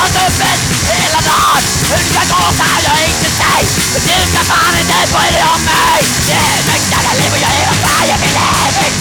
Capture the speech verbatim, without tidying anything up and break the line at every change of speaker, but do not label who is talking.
öppet hela dagen. Hur det ska gå kan jag inte säga, men du kan fan inte bry dig om mig. Det är mitt jävla liv och jag är vad fan jag vill.